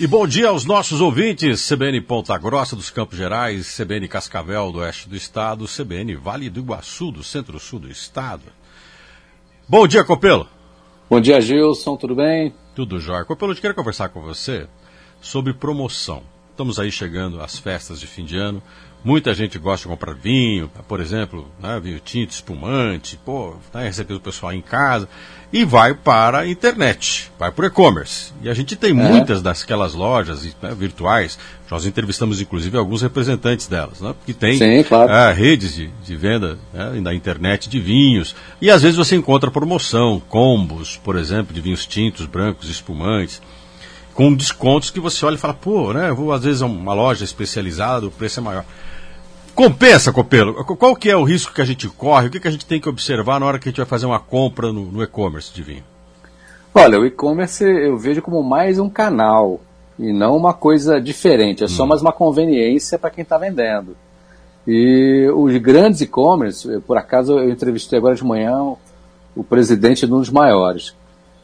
E bom dia aos nossos ouvintes, CBN Ponta Grossa dos Campos Gerais, CBN Cascavel do oeste do estado, CBN Vale do Iguaçu do centro-sul do estado. Bom dia, Copelo. Bom dia, Gilson, tudo bem? Tudo jóia. Copelo, eu quero conversar com você sobre promoção. Estamos aí chegando às festas de fim de ano. Muita gente gosta de comprar vinho, por exemplo, né, vinho tinto, espumante, receber o pessoal em casa. E vai para a internet, vai para o e-commerce. E a gente tem muitas daquelas lojas virtuais. Nós entrevistamos, inclusive, alguns representantes delas, né, porque tem redes de venda na internet de vinhos. E às vezes você encontra promoção, combos, por exemplo, de vinhos tintos, brancos, espumantes, com descontos que você olha e fala, eu vou às vezes a uma loja especializada, o preço é maior. Compensa, Copelo? Qual que é o risco que a gente corre? O que a gente tem que observar na hora que a gente vai fazer uma compra no e-commerce de vinho? Olha, o e-commerce eu vejo como mais um canal e não uma coisa diferente. É só mais uma conveniência para quem está vendendo. E os grandes e-commerce, por acaso eu entrevistei agora de manhã o presidente de um dos maiores.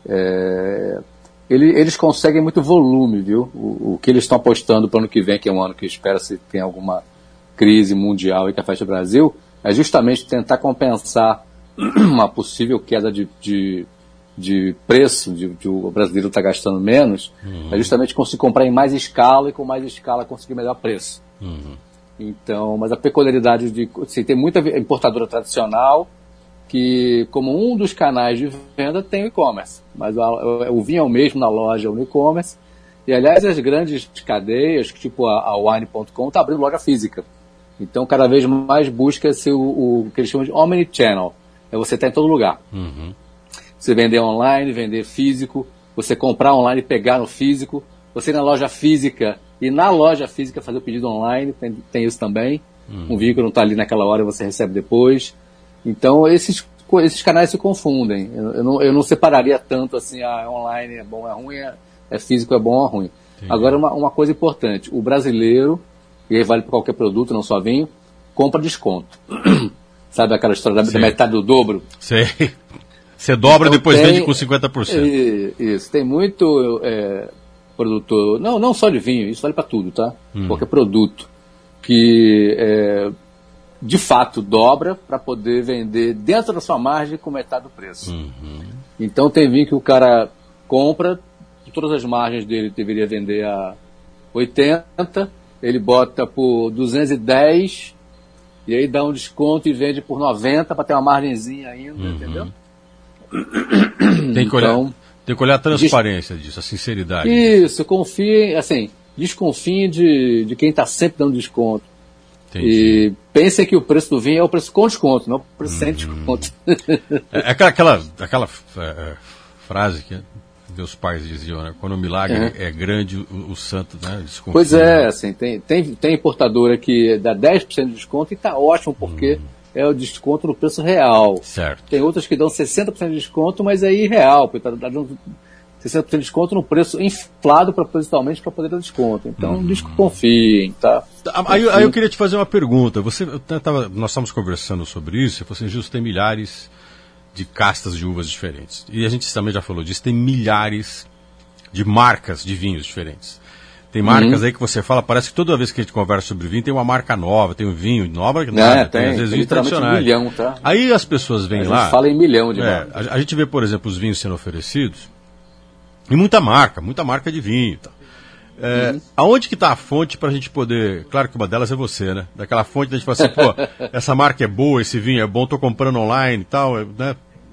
Eles conseguem muito volume, viu? O que eles estão apostando para o ano que vem, que é um ano que espera se tem alguma crise mundial e que afeta o Brasil, é justamente tentar compensar uma possível queda de preço, de o brasileiro estar gastando menos, é justamente conseguir comprar em mais escala e com mais escala conseguir melhor preço. Então, mas a peculiaridade tem muita importadora tradicional que, como um dos canais de venda, tem o e-commerce, mas o vinho é o mesmo na loja ou no e-commerce, e aliás as grandes cadeias, tipo a Wine.com, está abrindo loja física. Então, cada vez mais busca-se o que eles chamam de omnichannel. É você estar em todo lugar. Você vender online, vender físico, você comprar online e pegar no físico, você ir na loja física e na loja física fazer o pedido online, tem isso também. Um vinho que não está ali naquela hora você recebe depois. Então, esses canais se confundem. Eu não separaria tanto assim, online é bom, é ruim, é físico, é bom, é ruim. Entendi. Agora, uma coisa importante, o brasileiro, e aí vale para qualquer produto, não só vinho, compra desconto. Sabe aquela história da metade do dobro? Sei. Você dobra e então depois vende com 50%. Isso. Tem muito produtor, não só de vinho, isso vale para tudo, tá? Qualquer produto que de fato dobra para poder vender dentro da sua margem com metade do preço. Então tem vinho que o cara compra, todas as margens dele deveria vender a 80, ele bota por 210 e aí dá um desconto e vende por 90 para ter uma margenzinha ainda, entendeu? Tem que olhar a transparência disso, a sinceridade. Isso, desconfie de quem está sempre dando desconto. Entendi. E pense que o preço do vinho é o preço com desconto, não o preço sem desconto. Aquela frase que meus pais diziam, né? Quando o milagre é grande, o santo, né, desconfia. Pois é, assim, tem importadora que dá 10% de desconto e está ótimo, porque é o desconto no preço real. Certo. Tem outras que dão 60% de desconto, mas é irreal, porque está dando 60% de desconto no preço inflado propositalmente para poder dar desconto. Então, desconfiem, tá? Aí eu queria te fazer uma pergunta. Nós estávamos conversando sobre isso, você falou assim, Gilson, tem milhares de castas de uvas diferentes. E a gente também já falou disso, tem milhares de marcas de vinhos diferentes. Tem marcas aí que você fala, parece que toda vez que a gente conversa sobre vinho, tem uma marca nova, tem um vinho nova, tem às vezes vinhos tradicionais. Milhão, tá? Aí as pessoas vêm lá... A gente fala em milhão de marcas. A gente vê, por exemplo, os vinhos sendo oferecidos, e muita marca de vinho. Tá? Aonde que está a fonte para a gente poder... Claro que uma delas é você, né? Daquela fonte da gente falar assim, essa marca é boa, esse vinho é bom, estou comprando online e tal, né?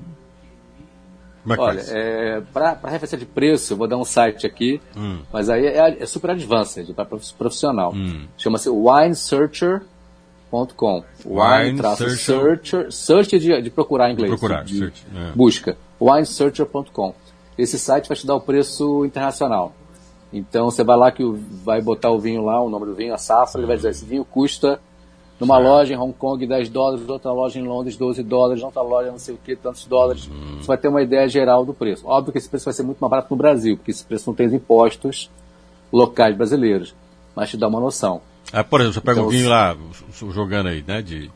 Olha, para referência de preço, eu vou dar um site aqui, mas aí é super advanced, para profissional. Chama-se winesearcher.com. Search de procurar em inglês. Busca. winesearcher.com. Esse site vai te dar o preço internacional. Então você vai lá vai botar o vinho lá, o nome do vinho, a safra, ele vai dizer, esse vinho custa numa loja em Hong Kong $10, outra loja em Londres $12, outra loja não sei o que, tantos dólares. Você vai ter uma ideia geral do preço. Óbvio que esse preço vai ser muito mais barato no Brasil, porque esse preço não tem os impostos locais brasileiros, mas te dá uma noção. Por exemplo, você pega um vinho lá, jogando aí, né, de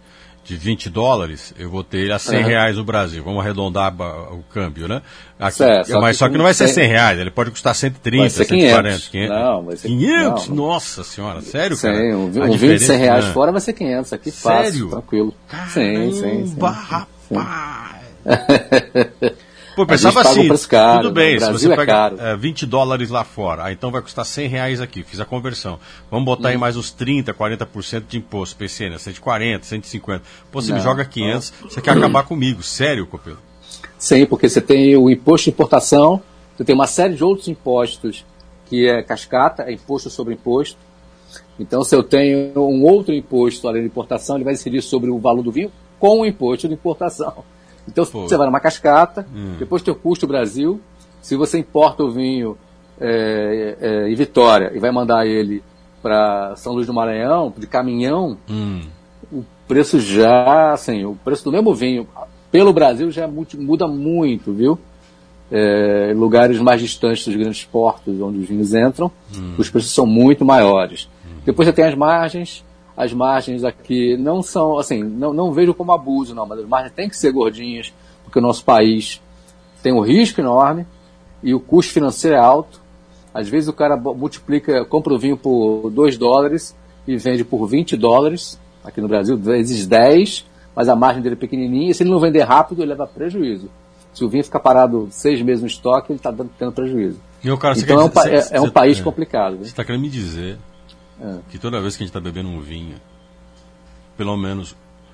de 20 dólares, eu vou ter ele a 100 reais no Brasil. Vamos arredondar o câmbio, né? Aqui, mas só que não vai ser 100 reais, ele pode custar 130, vai ser 140, 500. Não, vai ser 500? Não. Nossa senhora, sério, cara? Sim, um vinho de 100 reais fora vai ser 500, aqui fácil, sério? Tranquilo. Caramba, sim. Rapaz! Pô, pensava assim, caro, tudo bem, se você pega 20 dólares lá fora, então vai custar 100 reais aqui, fiz a conversão. Vamos botar aí mais uns 30%, 40% de imposto, PCN, 140, 150. Pô, você me joga 500, você quer acabar comigo, sério, Copelo? Sim, porque você tem o imposto de importação, você tem uma série de outros impostos, que é cascata, é imposto sobre imposto. Então, se eu tenho um outro imposto além de importação, ele vai incidir sobre o valor do vinho com o imposto de importação. Então, você vai numa cascata, depois tem o custo Brasil. Se você importa o vinho em Vitória e vai mandar ele para São Luís do Maranhão, de caminhão, o preço já, assim, o preço do mesmo vinho pelo Brasil já muda muito, viu? Lugares mais distantes dos grandes portos onde os vinhos entram, os preços são muito maiores. Depois você tem as margens. As margens aqui não são, assim, não vejo como abuso, não, mas as margens têm que ser gordinhas, porque o nosso país tem um risco enorme e o custo financeiro é alto. Às vezes o cara compra o vinho por 2 dólares e vende por 20 dólares, aqui no Brasil, vezes 10, mas a margem dele é pequenininha, e se ele não vender rápido, ele leva prejuízo. Se o vinho ficar parado 6 meses no estoque, ele está tendo prejuízo. Então é um país complicado. Você está querendo me dizer que toda vez que a gente está bebendo um vinho, pelo menos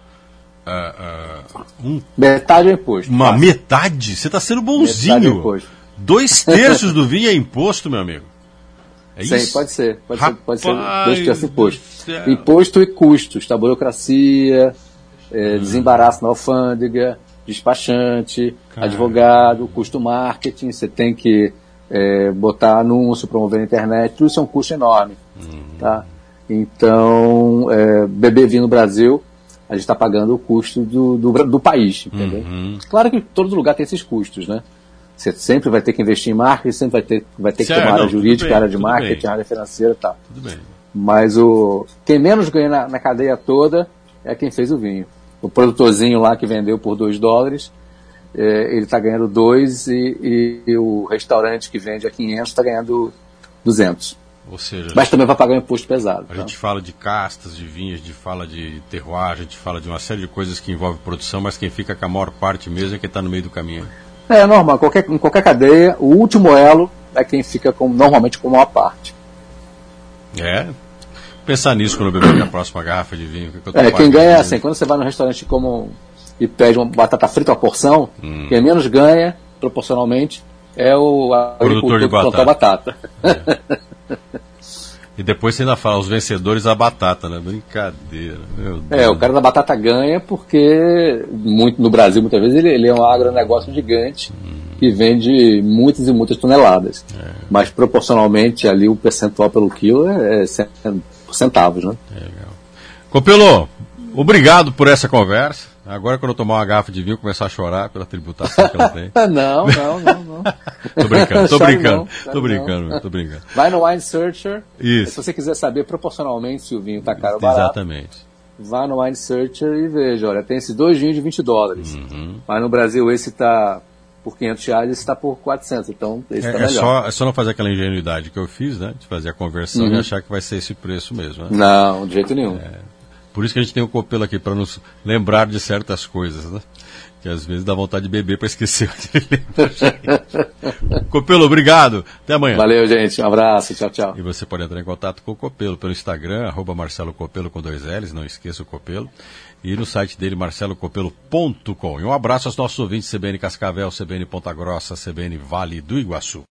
metade é imposto. Metade? Você está sendo bonzinho. 2/3 do vinho é imposto, meu amigo. É Sim, isso? pode ser 2/3 imposto. Imposto e custos, tá? Burocracia, desembaraço na alfândega, despachante, advogado, custo marketing, você tem que botar anúncio, promover na internet, tudo isso é um custo enorme. Tá? Então, beber vinho no Brasil, a gente está pagando o custo do país, entendeu? Claro que todo lugar tem esses custos, né? Você sempre vai ter que investir em marketing, sempre vai ter que ter uma área jurídica, área de marketing, área financeira e tal. Tudo bem. Mas quem menos ganha na cadeia toda é quem fez o vinho. O produtorzinho lá que vendeu por 2 dólares, ele está ganhando 2 e o restaurante que vende a 500 está ganhando 200. Ou seja, mas também vai pagar um imposto pesado. A gente fala de castas, de vinhos, a gente fala de terroir, a gente fala de uma série de coisas que envolvem produção, mas quem fica com a maior parte mesmo é quem está no meio do caminho. É normal, em qualquer cadeia, o último elo é quem fica normalmente com a maior parte. Pensar nisso quando eu beber a próxima garrafa de vinho. Quem ganha é assim, quando você vai no restaurante e pede uma batata frita à porção, quem menos ganha, proporcionalmente, é o agricultor que plantou a batata. E depois você ainda fala, os vencedores da batata, né? Brincadeira. Meu Deus. O cara da batata ganha porque no Brasil, muitas vezes, ele é um agronegócio gigante que vende muitas e muitas toneladas. Mas proporcionalmente ali o percentual pelo quilo é centavos, né? Legal. Copelo, obrigado por essa conversa. Agora, quando eu tomar uma garrafa de vinho, começar a chorar pela tributação que ela tem. Não. Tô brincando. Vai no Wine Searcher. Isso. Se você quiser saber proporcionalmente se o vinho está caro ou barato. Exatamente. Vá no Wine Searcher e veja, olha, tem esses 2 vinhos de 20 dólares. Mas no Brasil esse está por 500 reais, esse está por 400. Então, esse está melhor. É só não fazer aquela ingenuidade que eu fiz, né? De fazer a conversão e achar que vai ser esse preço mesmo. Né? Não, de jeito nenhum. Por isso que a gente tem o Copelo aqui, para nos lembrar de certas coisas, né? Que às vezes dá vontade de beber para esquecer. Copelo, obrigado. Até amanhã. Valeu, gente. Um abraço. Tchau. E você pode entrar em contato com o Copelo pelo Instagram, @MarceloCopelo com 2 L's, não esqueça o Copelo. E no site dele, marcelocopelo.com. E um abraço aos nossos ouvintes CBN Cascavel, CBN Ponta Grossa, CBN Vale do Iguaçu.